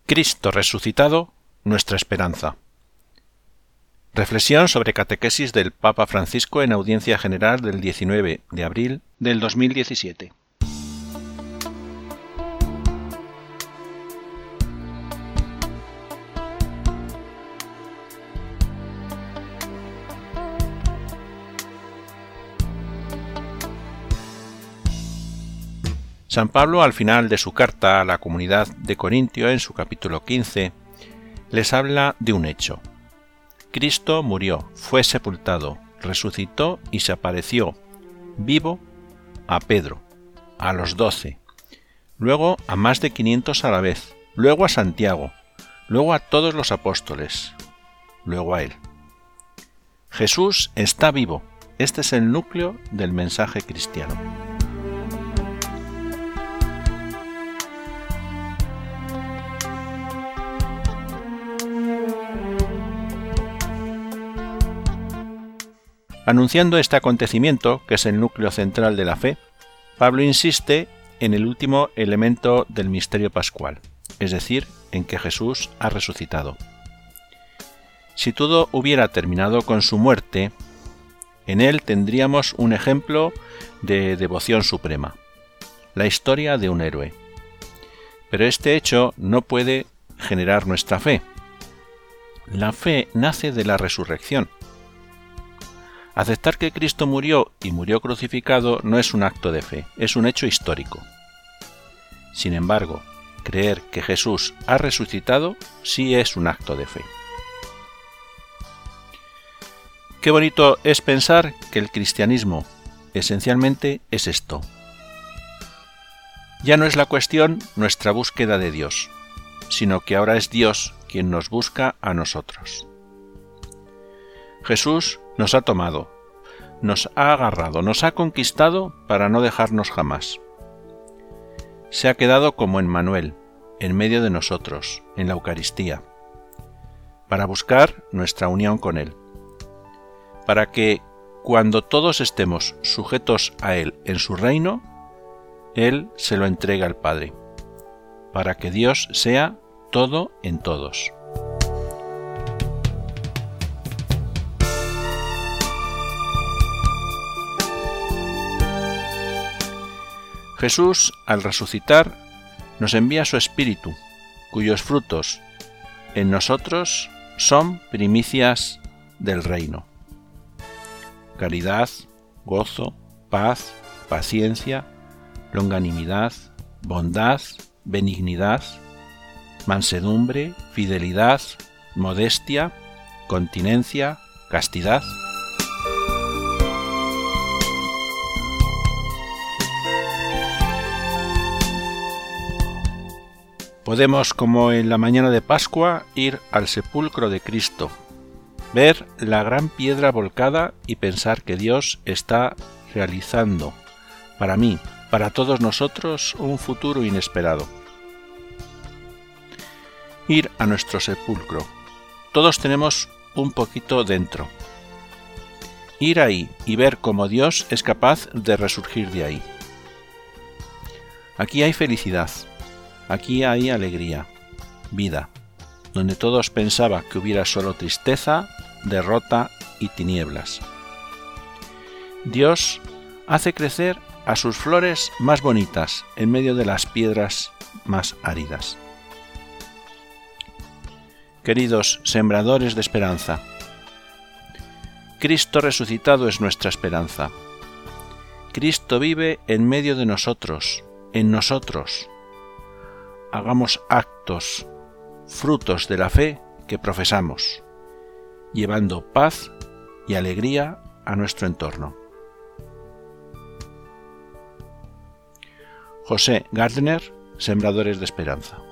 Cristo resucitado, nuestra esperanza. Reflexión sobre catequesis del Papa Francisco en audiencia general del 19 de abril del 2017. San Pablo, al final de su carta a la comunidad de Corintio, en su capítulo 15, les habla de un hecho. Cristo murió, fue sepultado, resucitó y se apareció, vivo, a Pedro, a los 12, luego a más de 500 a la vez, luego a Santiago, luego a todos los apóstoles, luego a él. Jesús está vivo. Este es el núcleo del mensaje cristiano. Anunciando este acontecimiento, que es el núcleo central de la fe, Pablo insiste en el último elemento del misterio pascual, es decir, en que Jesús ha resucitado. Si todo hubiera terminado con su muerte, en él tendríamos un ejemplo de devoción suprema, la historia de un héroe. Pero este hecho no puede generar nuestra fe. La fe nace de la resurrección. Aceptar que Cristo murió y murió crucificado no es un acto de fe, es un hecho histórico. Sin embargo, creer que Jesús ha resucitado sí es un acto de fe. Qué bonito es pensar que el cristianismo esencialmente es esto. Ya no es la cuestión nuestra búsqueda de Dios, sino que ahora es Dios quien nos busca a nosotros. Jesús nos ha tomado, nos ha agarrado, nos ha conquistado para no dejarnos jamás. Se ha quedado como Emmanuel, en medio de nosotros, en la Eucaristía, para buscar nuestra unión con Él, para que, cuando todos estemos sujetos a Él en su reino, Él se lo entregue al Padre, para que Dios sea todo en todos. Jesús, al resucitar, nos envía su Espíritu, cuyos frutos en nosotros son primicias del reino. Caridad, gozo, paz, paciencia, longanimidad, bondad, benignidad, mansedumbre, fidelidad, modestia, continencia, castidad. Podemos, como en la mañana de Pascua, ir al sepulcro de Cristo, ver la gran piedra volcada y pensar que Dios está realizando, para mí, para todos nosotros, un futuro inesperado. Ir a nuestro sepulcro. Todos tenemos un poquito dentro. Ir ahí y ver cómo Dios es capaz de resurgir de ahí. Aquí hay felicidad. Aquí hay alegría, vida, donde todos pensaban que hubiera solo tristeza, derrota y tinieblas. Dios hace crecer a sus flores más bonitas en medio de las piedras más áridas. Queridos sembradores de esperanza, Cristo resucitado es nuestra esperanza. Cristo vive en medio de nosotros, en nosotros. Hagamos actos, frutos de la fe que profesamos, llevando paz y alegría a nuestro entorno. José Gardner, Sembradores de Esperanza.